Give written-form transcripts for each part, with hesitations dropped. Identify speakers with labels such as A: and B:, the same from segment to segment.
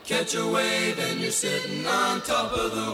A: Catch a wave and you're sitting on top of the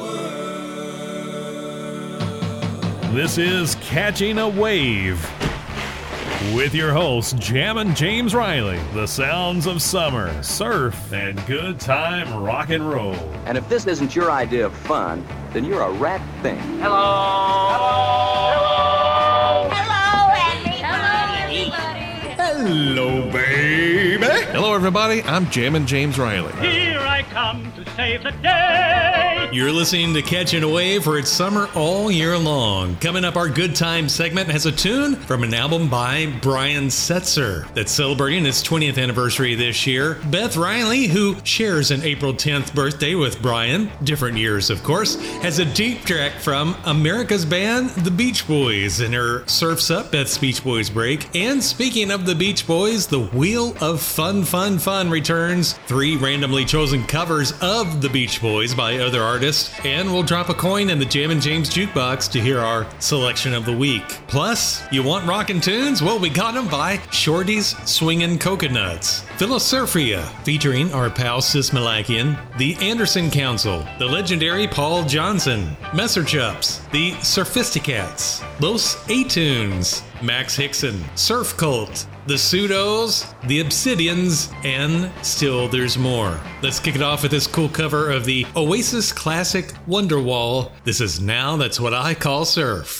A: world.
B: This is Catching a Wave with your hosts, Jammin' James Riley, the sounds of summer, surf, and good time rock and roll.
C: And if this isn't your idea of fun, then you're a rat thing.
D: Hello. Hello.
E: Hello, everybody.
B: Hello, baby.
F: Hello, everybody. I'm Jammin' James Riley.
D: Here I come to save the day.
G: You're listening to Catching a Wave, for it's summer all year long. Coming up, our Good Time segment has a tune from an album by Brian Setzer that's celebrating its 20th anniversary this year. Beth Riley, who shares an April 10th birthday with Brian, different years of course, has a deep track from America's band, the Beach Boys, in her Surf's Up, Beth's Beach Boys break. And speaking of the Beach Boys, the Wheel of Fun returns. 3 randomly chosen covers of the Beach Boys by other artists, and we'll drop a coin in the Jammin' James jukebox to hear our selection of the week. Plus, you want rockin' tunes? Well, we got them by Shorty's Swingin' Coconuts, Philosurphia, featuring our pal Sis Malakian, the Anderson Council, the legendary Paul Johnson, Messer Chups, the Surfisticats, Los A-Tunes, Max Hickson, Surf Cult, the Pseudos, the Obsidians, and still there's more. Let's kick it off with this cool cover of the Oasis classic Wonderwall. This is Now That's What I Call Surf.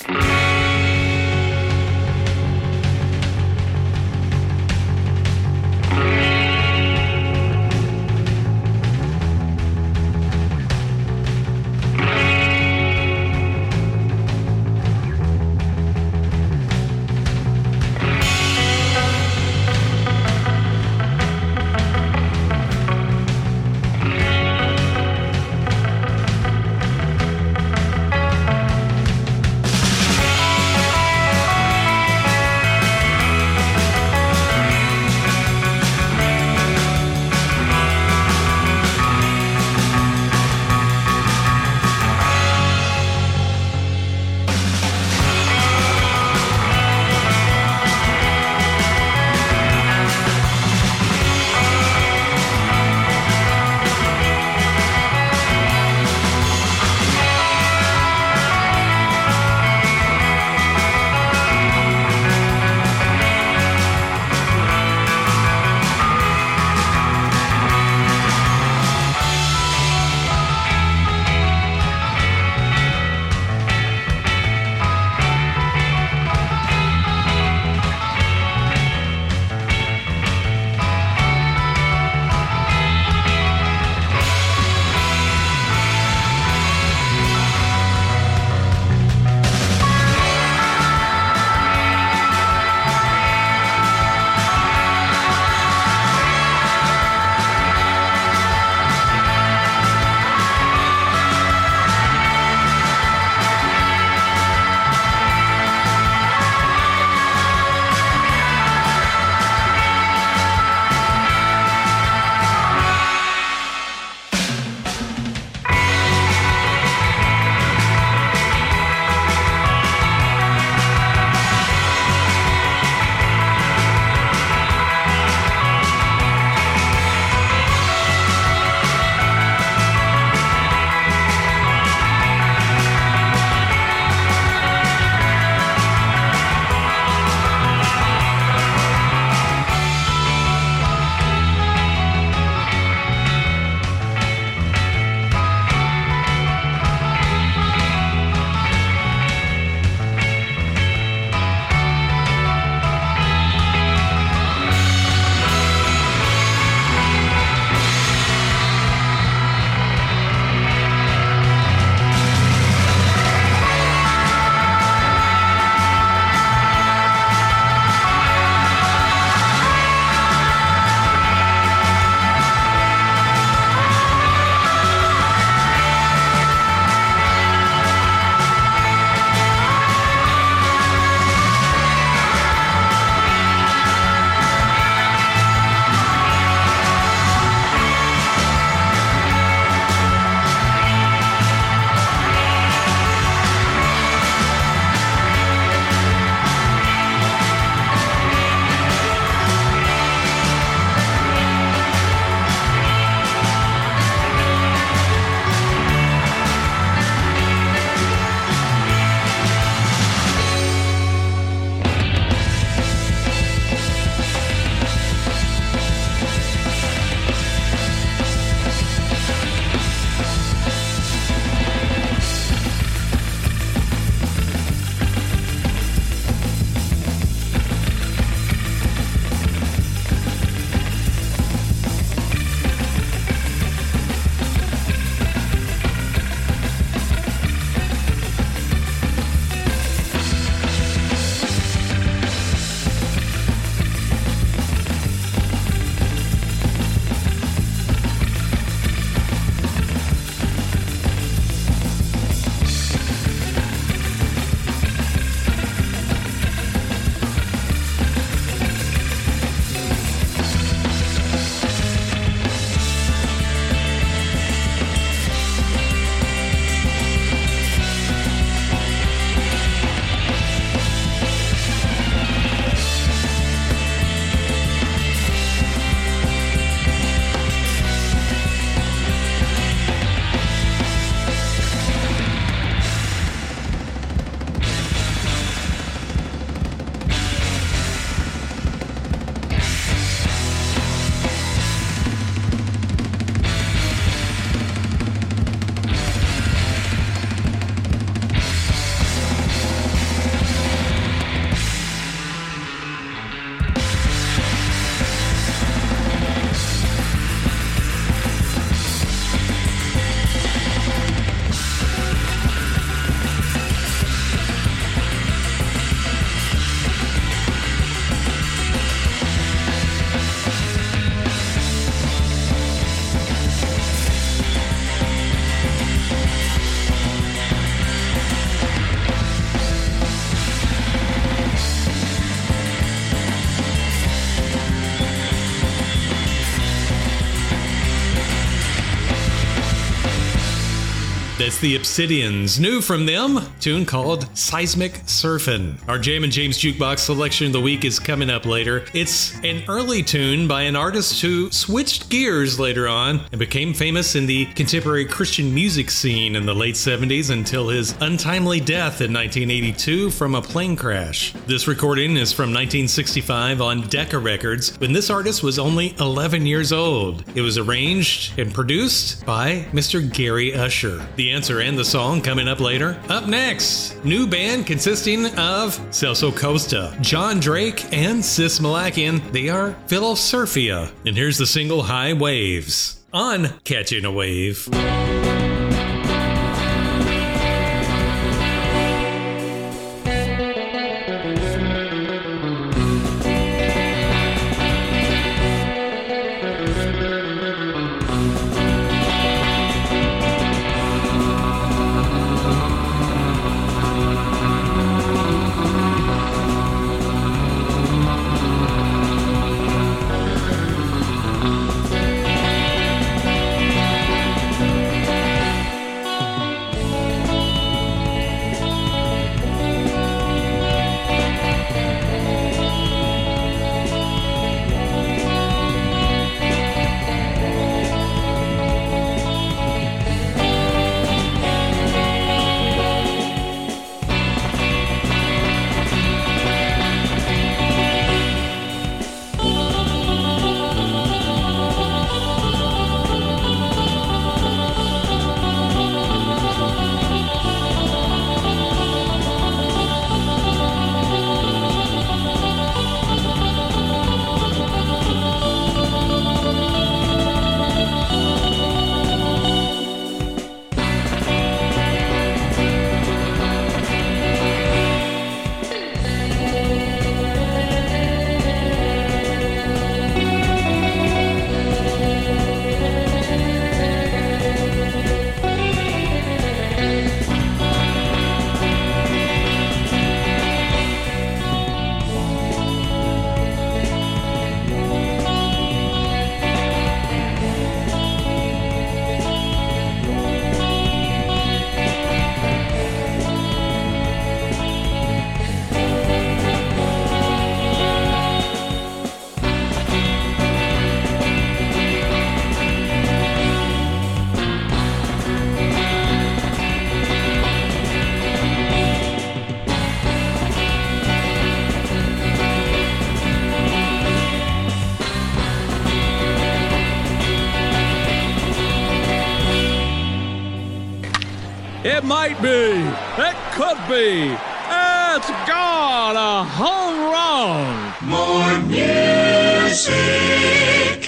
G: That's the Obsidians. New from them, a tune called Seismic Surfin'. Our Jammin' James Jukebox selection of the week is coming up later. It's an early tune by an artist who switched gears later on and became famous in the contemporary Christian music scene in the late 70s until his untimely death in 1982 from a plane crash. This recording is from 1965 on Decca Records when this artist was only 11 years old. It was arranged and produced by Mr. Gary Usher. The answer and the song coming up later. Up next, new band consisting of Celso Costa, John Drake, and Sis Malakian. They are Philosurphia. And here's the single High Waves on Catching a Wave.
H: It might be. It could be. It's gone. A home run.
A: More music.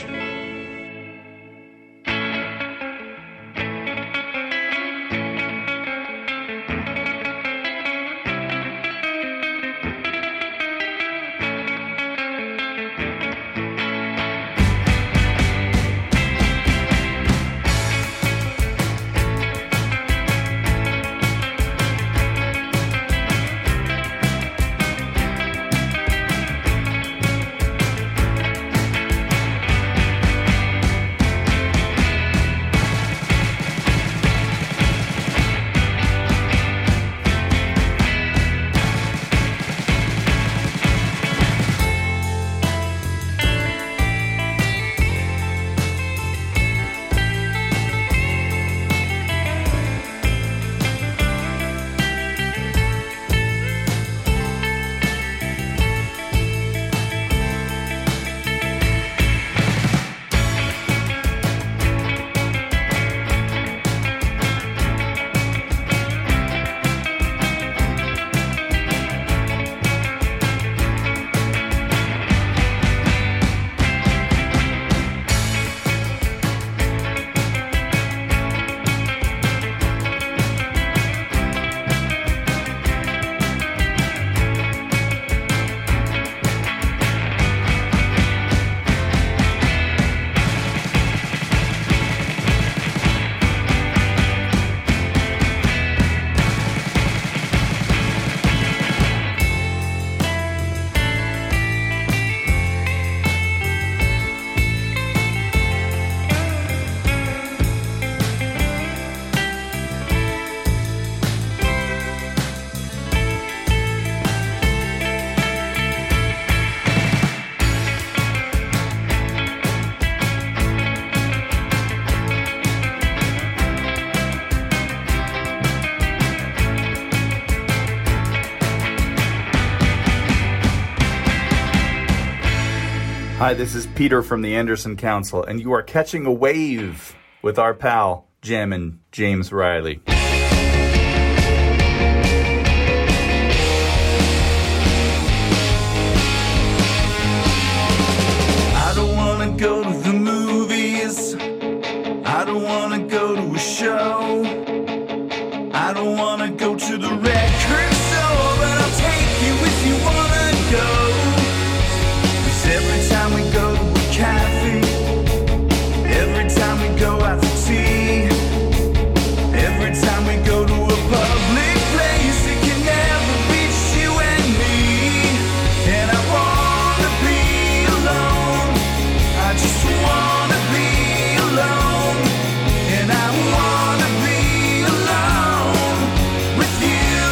I: Hi, this is Peter from the Anderson Council, and you are catching a wave with our pal, Jammin' James Riley.
A: I don't wanna go to the movies. I don't wanna go to a show. I don't wanna go to the record store, but I'll take you if you wanna go. 'Cause every time we go to a cafe, every time we go out for tea, every time we go to a public place, it can never beat you and me. And I wanna be alone. I just wanna be alone. And I wanna be alone with you.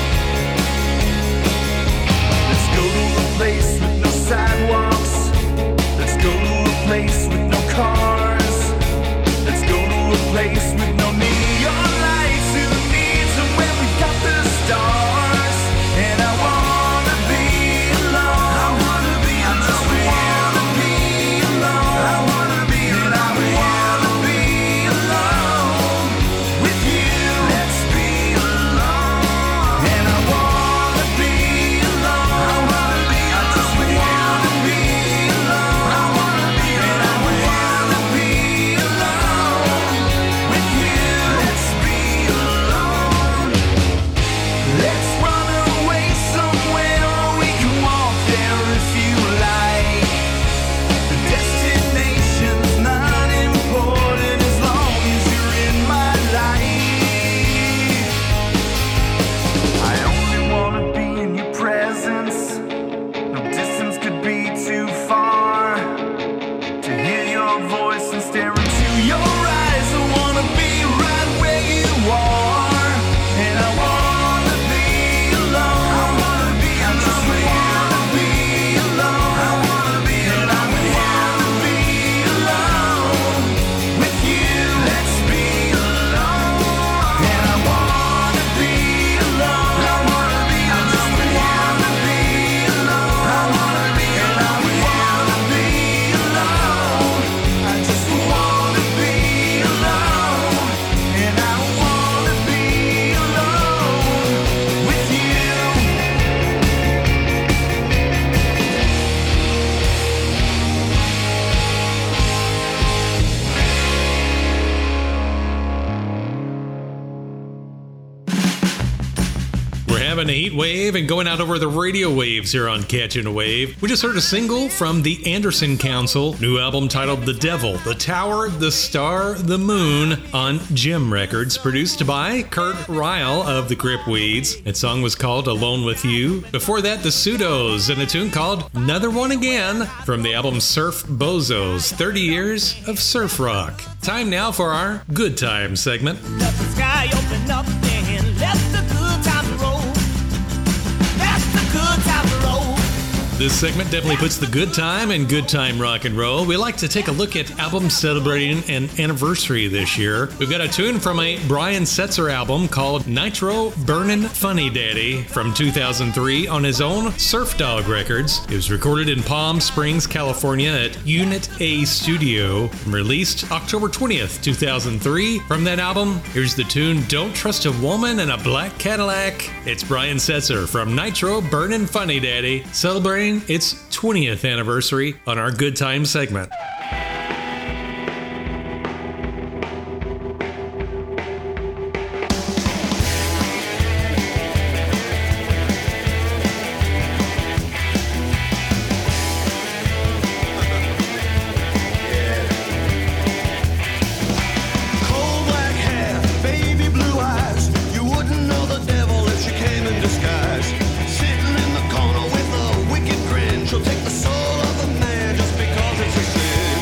A: Let's go to a place with no sidewalks. Let's go to a place with no cars. Let's go to a place with no neon lights. Who needs them when we got the stars? And I wanna be alone. I wanna be alone. I just wanna be alone. I wanna be alone. And I wanna be alone with you. Let's be alone. And I wanna be alone. I wanna be alone. I just wanna be alone. I wanna be alone. And I wanna be alone with you. Let's be alone. Let's run away somewhere, or we can walk there if you like. The destination's not important as long as you're in my life. I only wanna be in your presence. No distance could be too far. To hear your voice and stare into your eyes, I wanna be right where you are. And I wanna be alone. I wanna be alone. I just wanna be alone. I wanna be alone. And I wanna be alone with you. Let's be alone. And I wanna be alone. I wanna be alone. I just wanna be alone. I wanna be alone. And I wanna be alone. I just wanna be alone. And I wanna be alone with you.
G: We're having a heat wave and going out over the radio waves here on Catching a Wave. We just heard a single from the Anderson Council, new album titled The Devil, The Tower, The Star, The Moon on Gem Records, produced by Kurt Ryle of the Gripweeds. That song was called Alone With You. Before that, The Pseudos and a tune called Another One Again from the album Surf Bozos, 30 years of surf rock. Time now for our Good Time segment.
J: Let the sky open up and let the good times roll. Let the good times roll.
G: This segment definitely puts the good time in good time rock and roll. We like to take a look at albums celebrating an anniversary this year. We've got a tune from a Brian Setzer album called Nitro Burnin' Funny Daddy from 2003 on his own Surf Dog Records. It was recorded in Palm Springs, California at Unit A Studio and released October 20th, 2003. From that album, here's the tune Don't Trust a Woman in a Black Cadillac. It's Brian Setzer from Nitro Burnin' Funny Daddy, celebrating its 20th anniversary on our Good Time segment.
A: Cold black hair, baby blue eyes. You wouldn't know the devil if she came in disguise. Sitting in the corner with a wicked grin. She'll take the soul of a man just because it's a sin.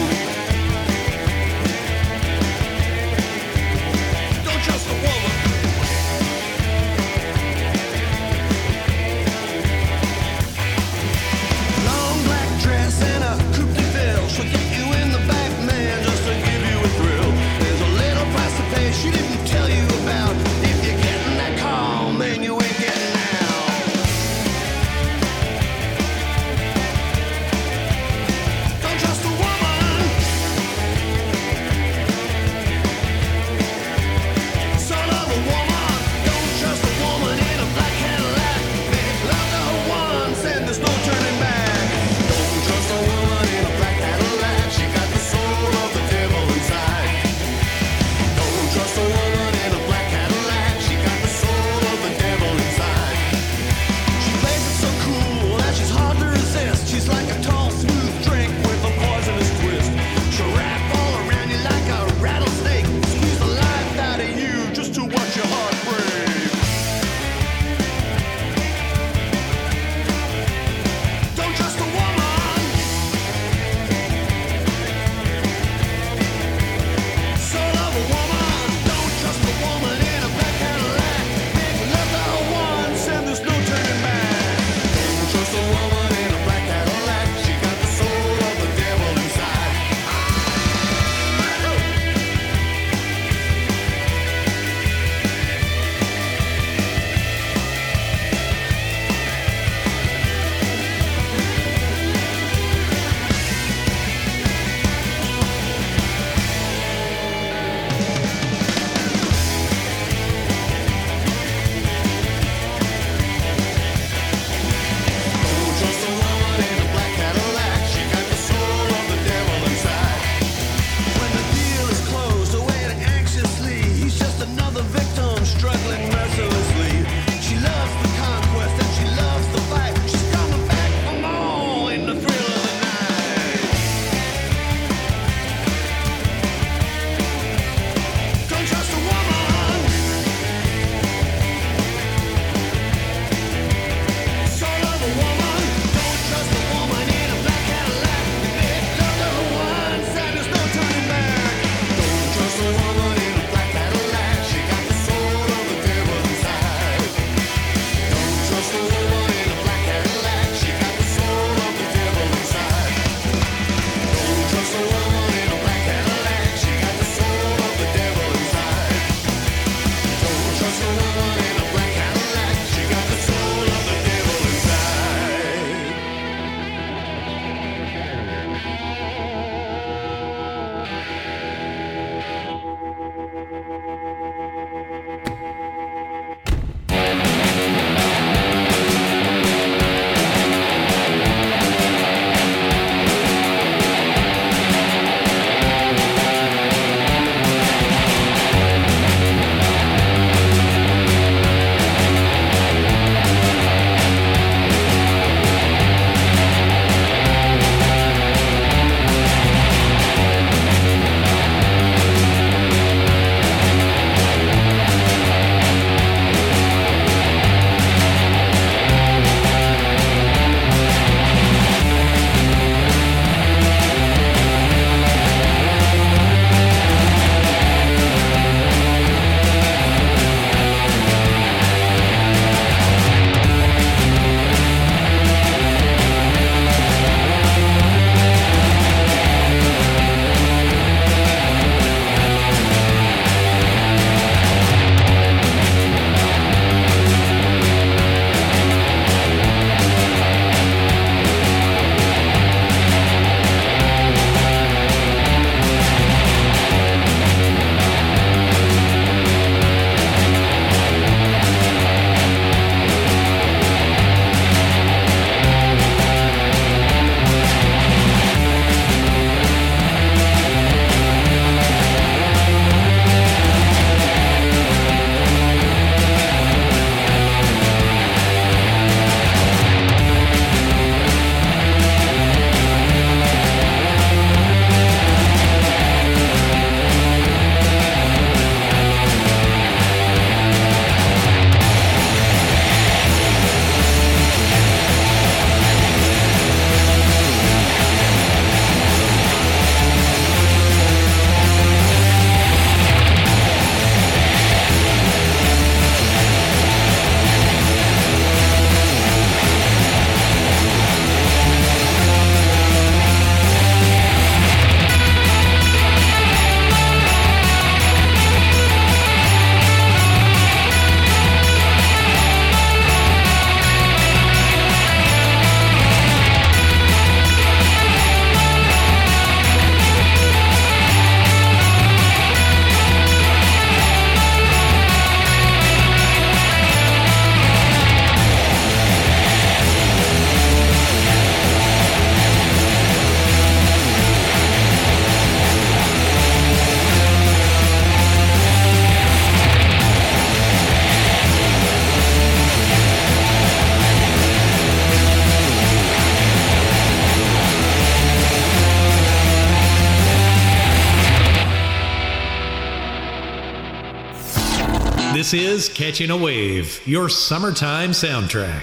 G: This is Catching a Wave, your summertime soundtrack.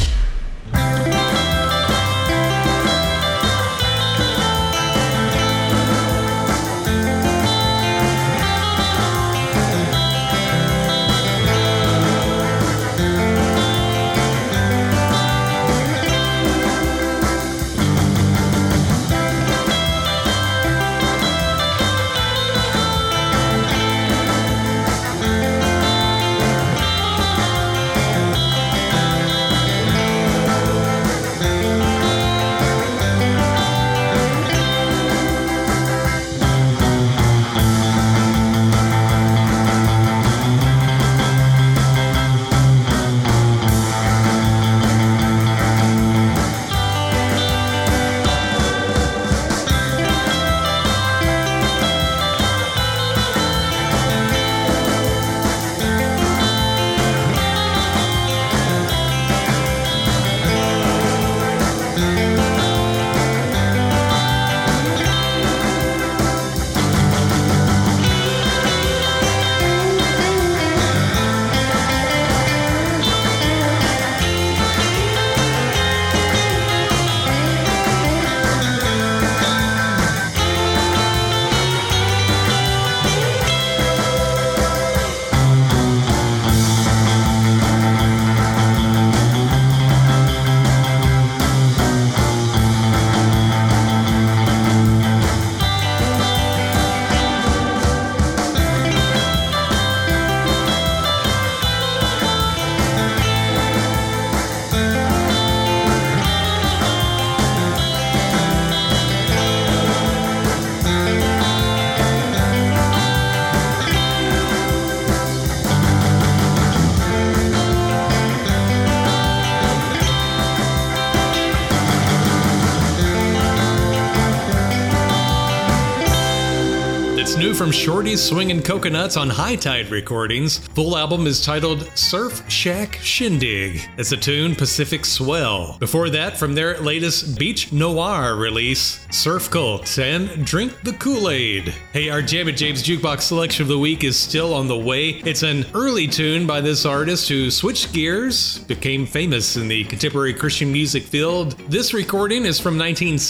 G: New from Shorty's Swingin' Coconuts on High Tide Recordings. Full album is titled Surf Shack Shindig. It's a tune Pacific Swell. Before that, from their latest Beach Noir release, Surf Cult and Drink the Kool-Aid. Hey, our Jammin' James Jukebox selection of the week is still on the way. It's an early tune by this artist who switched gears, became famous in the contemporary Christian music field. This recording is from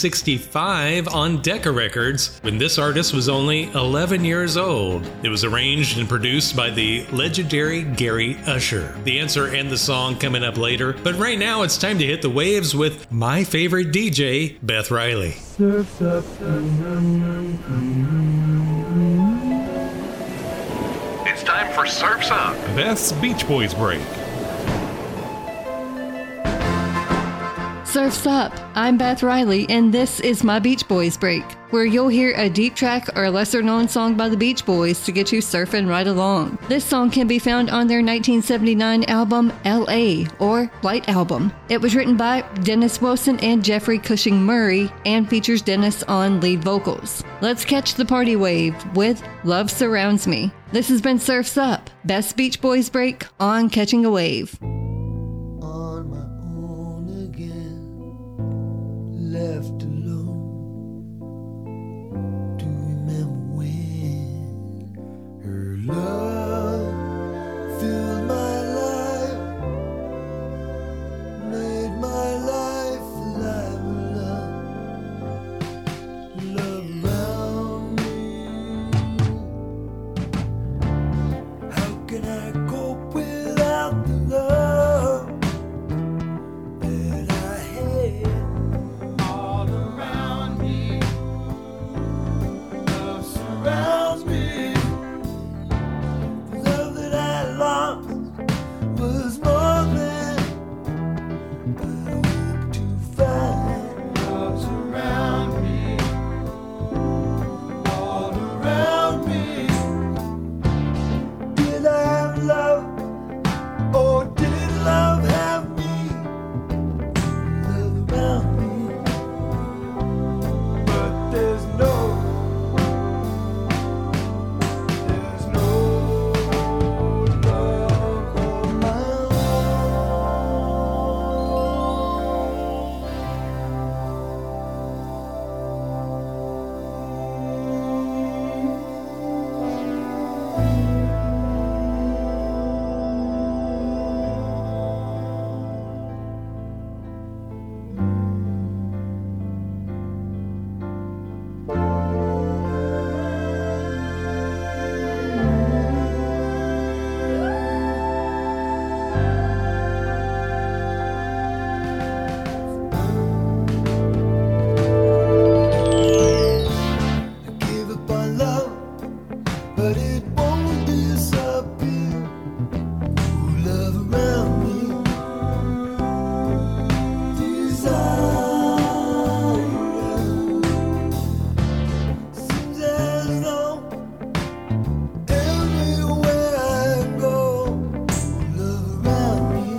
G: 1965 on Decca Records, when this artist was only 11 years old. It was arranged and produced by the legendary Gary Usher. The answer and the song coming up later, but right now it's time to hit the waves with my favorite DJ, Beth Riley.
A: Surf's up.
B: It's time for Surf's Up, Beth's Beach Boys break.
K: Surf's Up. I'm Beth Riley, and this is my Beach Boys break, where you'll hear a deep track or lesser known song by the Beach Boys to get you surfing right along. This song can be found on their 1979 album L.A. or Light Album. It was written by Dennis Wilson and Jeffrey Cushing Murray and features Dennis on lead vocals. Let's catch the party wave with Love Surrounds Me. This has been Surf's Up, Best Beach Boys break on Catching a Wave.
L: Left alone to remember when her love filled my life, made my life alive with love around me. How can I cope without the love? but it won't disappear. Ooh, love around me, desire seems as though everywhere I go, love around me,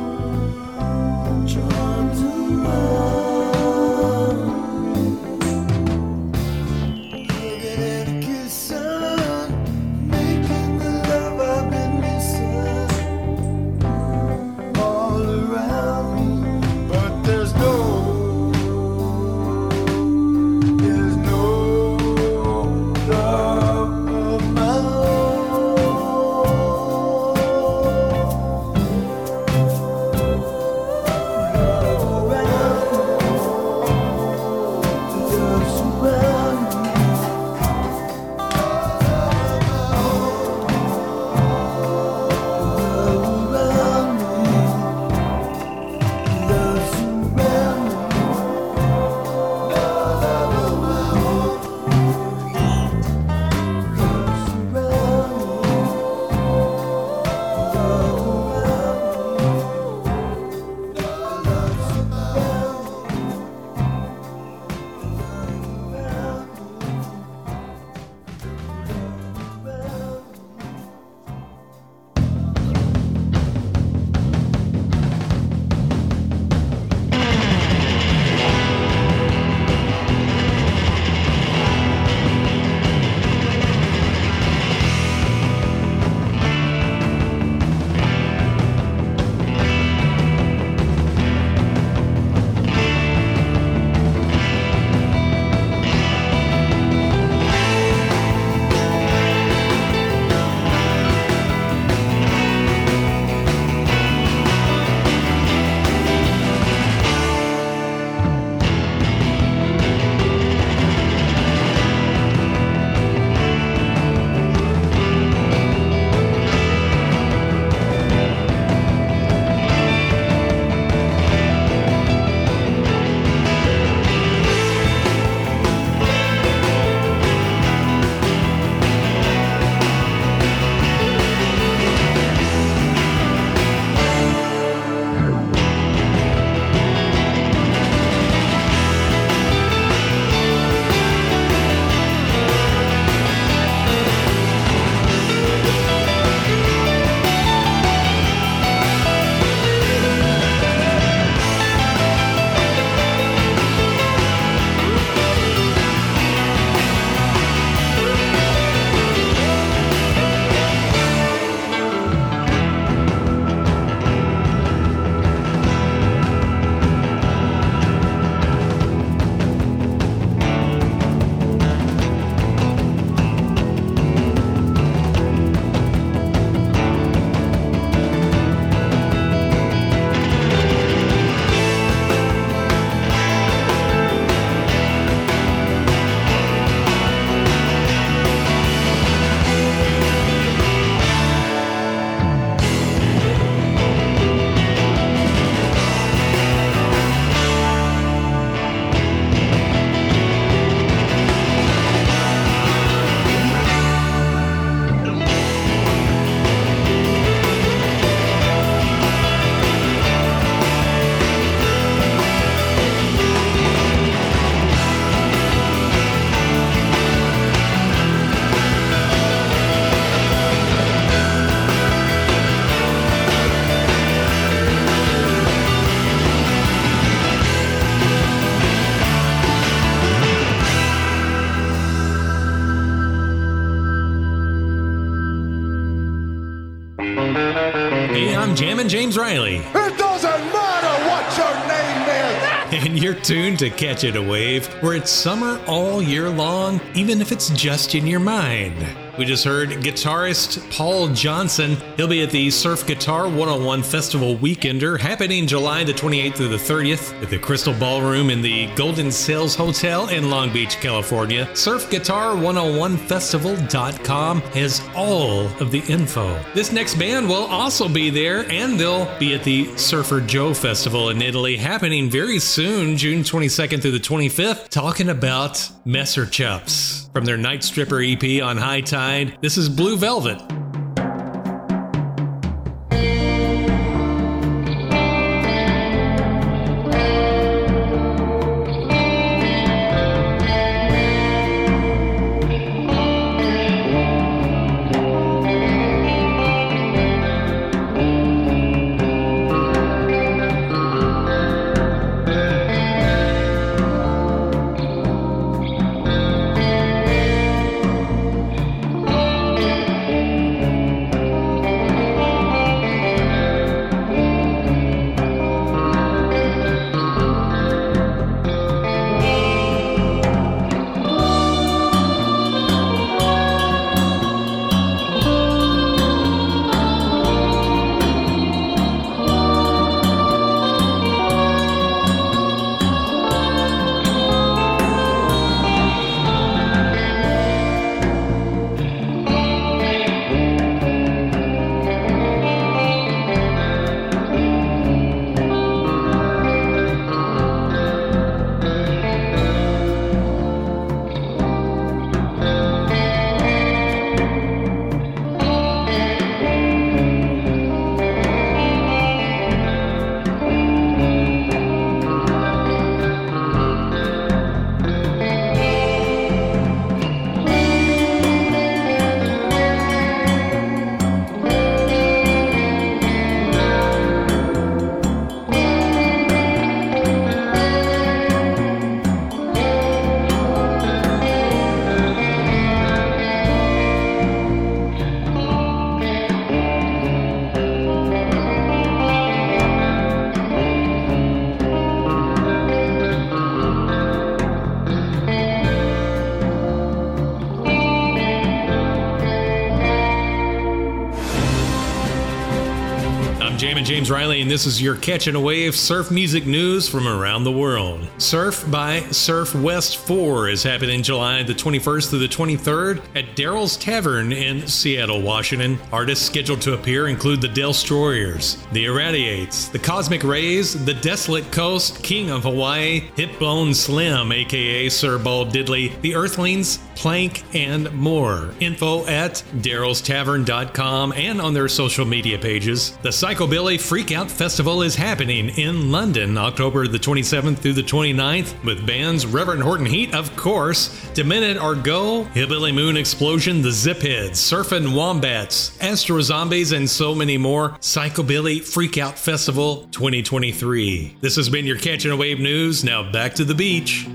L: drawn to love. Looking at a kissing, making the love I've been missing all around me, but there's no love of my
G: Hey, I'm Jammin' James Riley.
L: It doesn't matter what your name is.
G: And you're tuned to Catch It a Wave, where it's summer all year long, even if it's just in your mind. We just heard guitarist Paul Johnson. He'll be at the Surf Guitar 101 Festival Weekender happening July the 28th through the 30th at the Crystal Ballroom in the Golden Sails Hotel in Long Beach, California. SurfGuitar101Festival.com has all of the info. This next band will also be there, and they'll be at the Surfer Joe Festival in Italy happening very soon, June 22nd through the 25th, talking about Messer Chups. From their Night Stripper EP on High Tide, this is Blue Velvet. James Riley, and this is your Catching a Wave surf music news from around the world. Surf by Surf West 4 is happening July the 21st through the 23rd at Daryl's Tavern in Seattle, Washington. Artists scheduled to appear include the Destroyers, the Irradiates, the Cosmic Rays, the Desolate Coast, King of Hawaii, Hipbone Slim, aka Sir Bald Diddley, the Earthlings, Plank, and more. Info at darylstavern.com and on their social media pages. The Psychobilly Freakout Festival is happening in London, October the 27th through the 29th, with bands Reverend Horton Heat, of course, Demented Argo, Hillbilly Moon Explosion, the Zipheads, Surfin' Wombats, Astro Zombies, and so many more. Psychobilly Freakout Festival 2023. This has been your Catching a Wave news. Now back to the beach.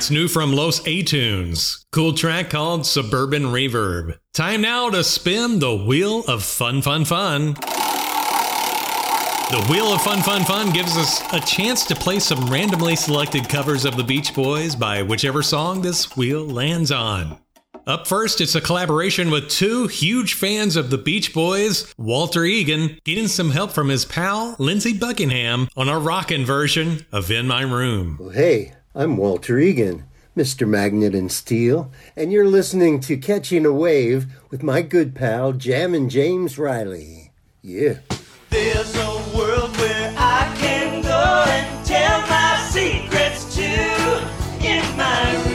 G: It's new from Los A-Tunes. Cool track called Suburban Reverb. Time now to spin the Wheel of Fun, Fun, Fun. The Wheel of Fun, Fun, Fun gives us a chance to play some randomly selected covers of the Beach Boys by whichever song this wheel lands on. Up first, it's a collaboration with two huge fans of the Beach Boys, Walter Egan, getting some help from his pal, Lindsey Buckingham, on a rockin' version of In My Room.
M: Well, hey, I'm Walter Egan, Mr. Magnet and Steel, and you're listening to Catching a Wave with my good pal, Jammin' James Riley. Yeah.
J: There's a world where I can go and tell my secrets to in my room.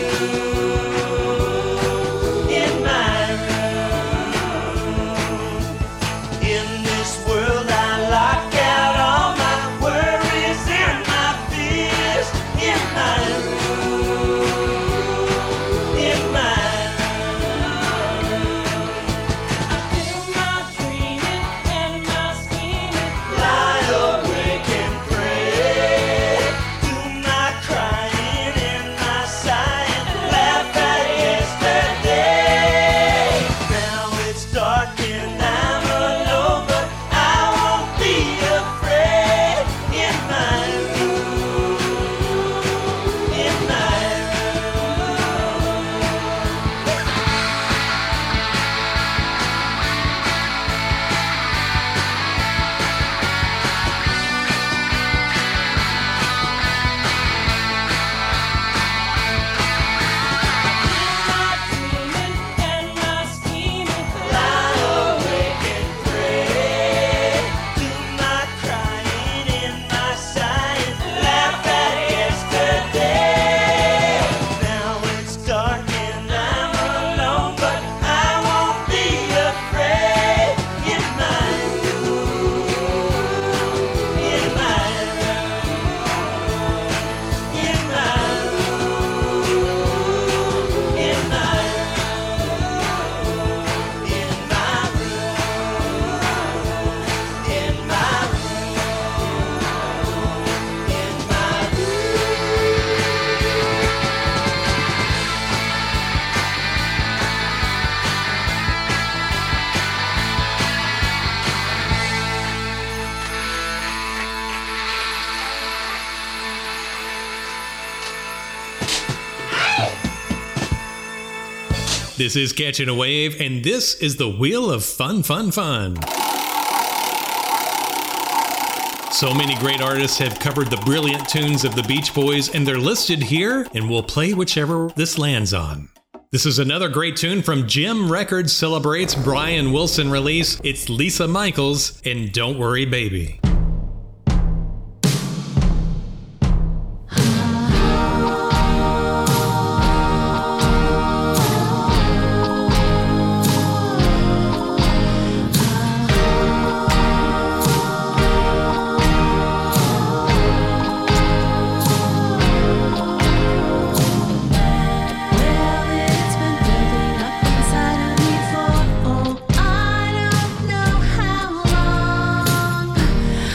G: This is Catching a Wave, and this is the Wheel of Fun, Fun, Fun. So many great artists have covered the brilliant tunes of the Beach Boys, and they're listed here, and we'll play whichever this lands on. This is another great tune from Jim Records celebrates Brian Wilson release. It's Lisa Michaels and Don't Worry Baby.
N: I don't know how long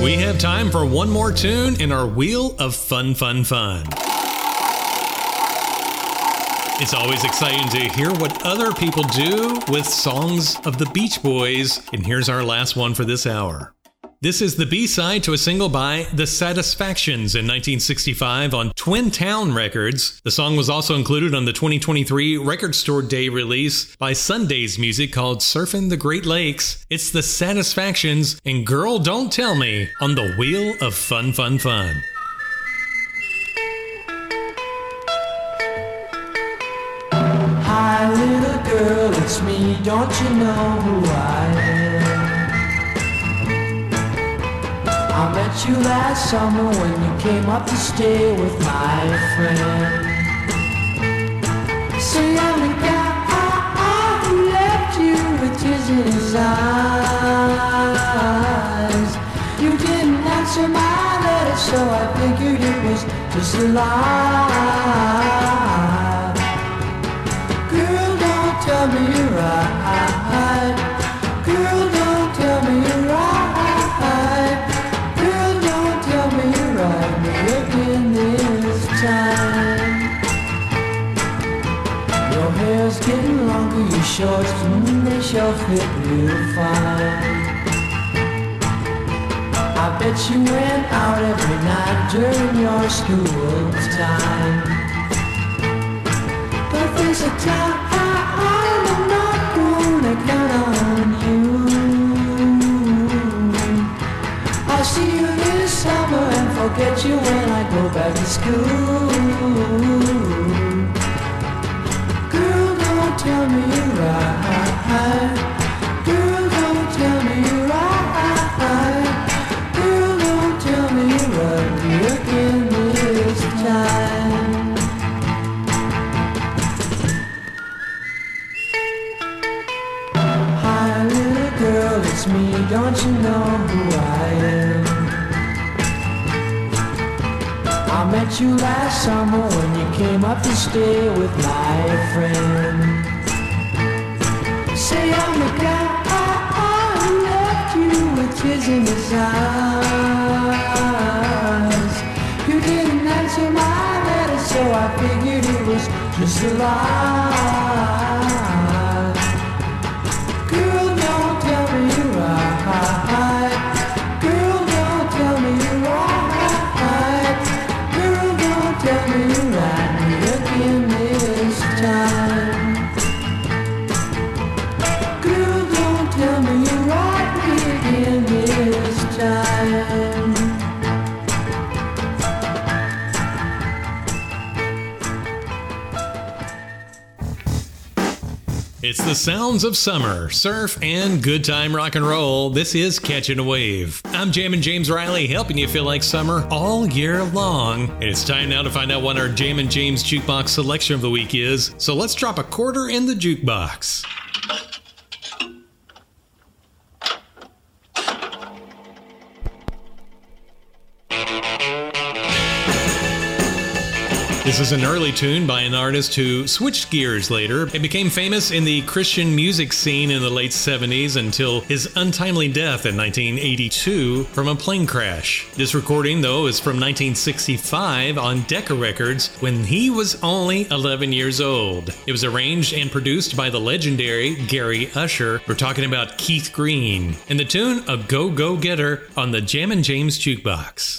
G: We have time for one more tune in our Wheel of Fun, Fun, Fun. It's always exciting to hear what other people do with songs of the Beach Boys, and here's our last one for this hour. This is the B-side to a single by The Satisfactions in 1965 on Twin Town Records. The song was also included on the 2023 Record Store Day release by Sunday's Music called Surfin' the Great Lakes. It's The Satisfactions and Girl Don't Tell Me on the Wheel of Fun, Fun, Fun.
J: Hi, little girl, it's me. Don't you know who I am? I met you last summer when you came up to stay with my friend. Say I'm the guy who left you with tears in his eyes. You didn't answer my letter, so I figured it was just a lie. Girl, don't tell me you're right. Girl, don't tell me you're right. Girl, don't tell me you're right. Me again this time. Your hair's getting longer, your shorts, they sure fit real fine. I bet you went out every night during your school time. But there's a time I'm not gonna count on you. I'll see you this summer and forget you when I go back to school. Girl, don't tell me you're right. Girl, don't tell me you're right. Girl, don't tell me you're right. Me again this time. Girl, it's me, don't you know who I am? I met you last summer when you came up to stay with my friend. Say I'm the guy who left you with tears in his eyes. You didn't answer my letter, so I figured it was just a lie. Girl, don't tell me you're right. Girl, don't tell me you're right. Girl, don't tell me you're right. Me again this time. Girl, don't tell me you're right. Me again this time.
G: It's the sounds of summer, surf, and good time rock and roll. This is Catching a Wave. I'm Jammin' James Riley, helping you feel like summer all year long. And it's time now to find out what our Jammin' James Jukebox selection of the week is. So let's drop a quarter in the jukebox. This is an early tune by an artist who switched gears later and became famous in the Christian music scene in the late 70s until his untimely death in 1982 from a plane crash. This recording, though, is from 1965 on Decca Records when he was only 11 years old. It was arranged and produced by the legendary Gary Usher. We're talking about Keith Green. And the tune, A Go Go Getter, on the Jammin' James Jukebox.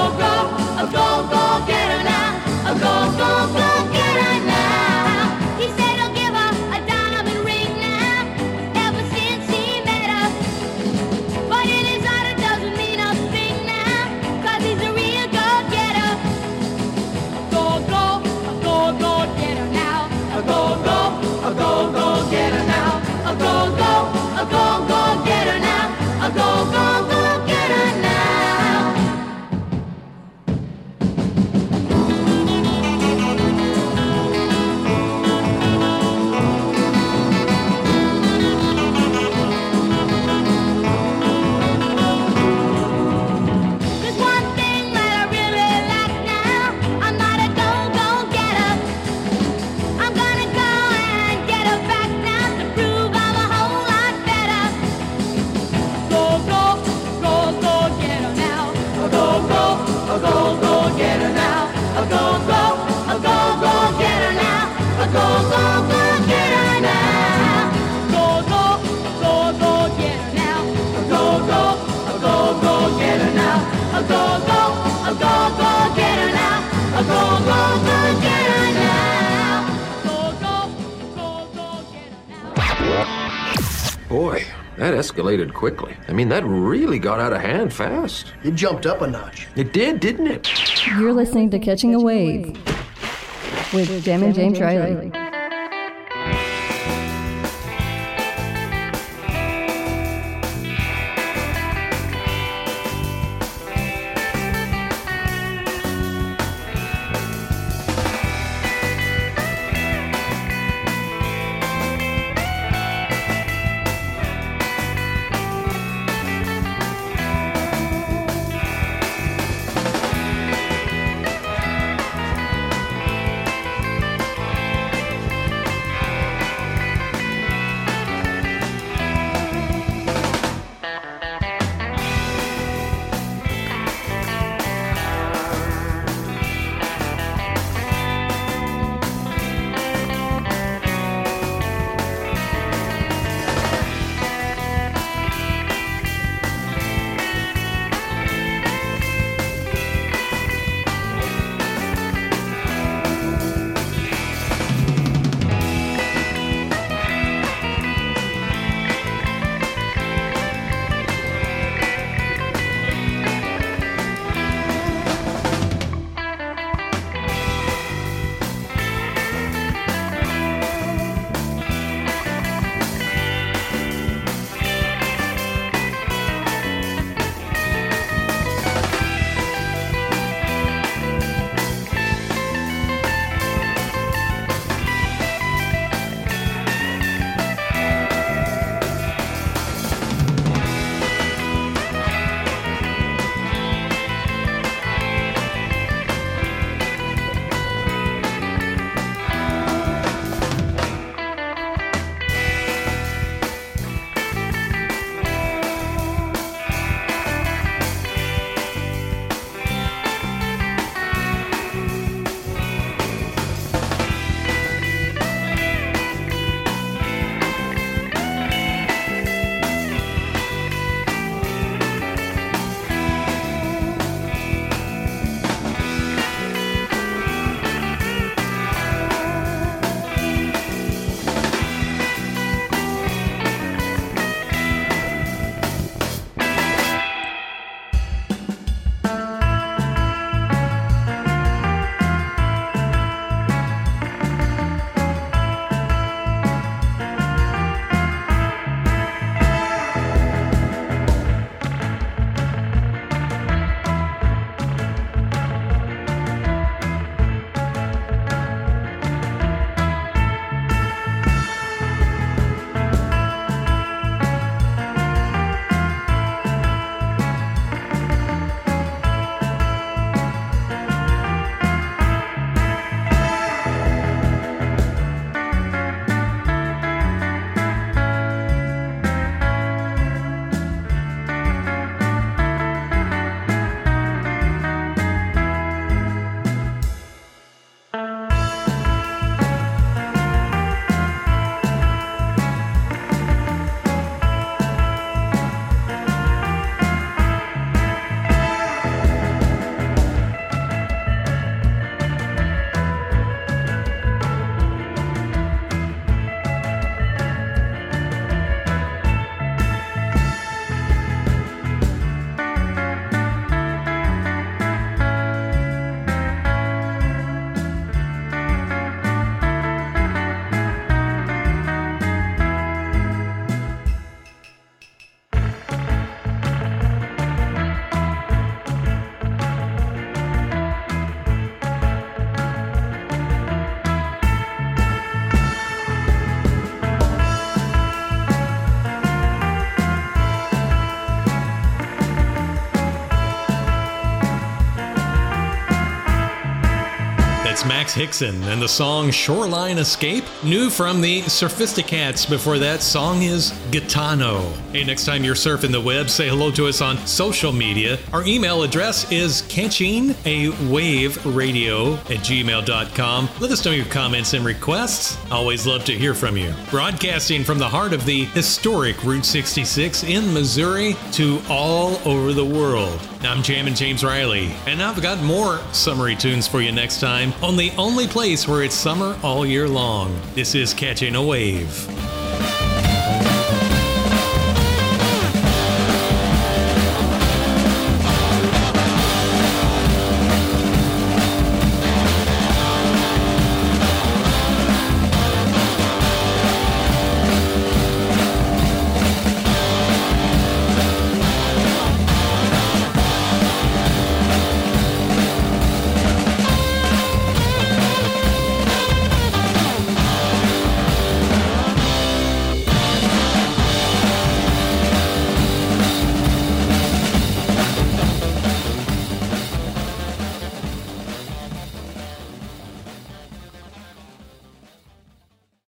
E: Go, go, get her now.
N: Boy, that escalated quickly. I mean, that really got out of hand fast.
O: It jumped up a notch.
N: It did, didn't it?
K: You're listening to Catching a Wave with Jammin' James Riley.
G: Max Hickson and the song Shoreline Escape. New from the Sophisticats before that song is Gitano. Hey, next time you're surfing the web, say hello to us on social media. Our email address is catchingawaveradio@gmail.com. Let us know your comments and requests. Always love to hear from you. Broadcasting from the heart of the historic Route 66 in Missouri to all over the world. I'm Jammin' James Riley, and I've got more summery tunes for you next time on the only place where it's summer all year long. This is Catching a Wave.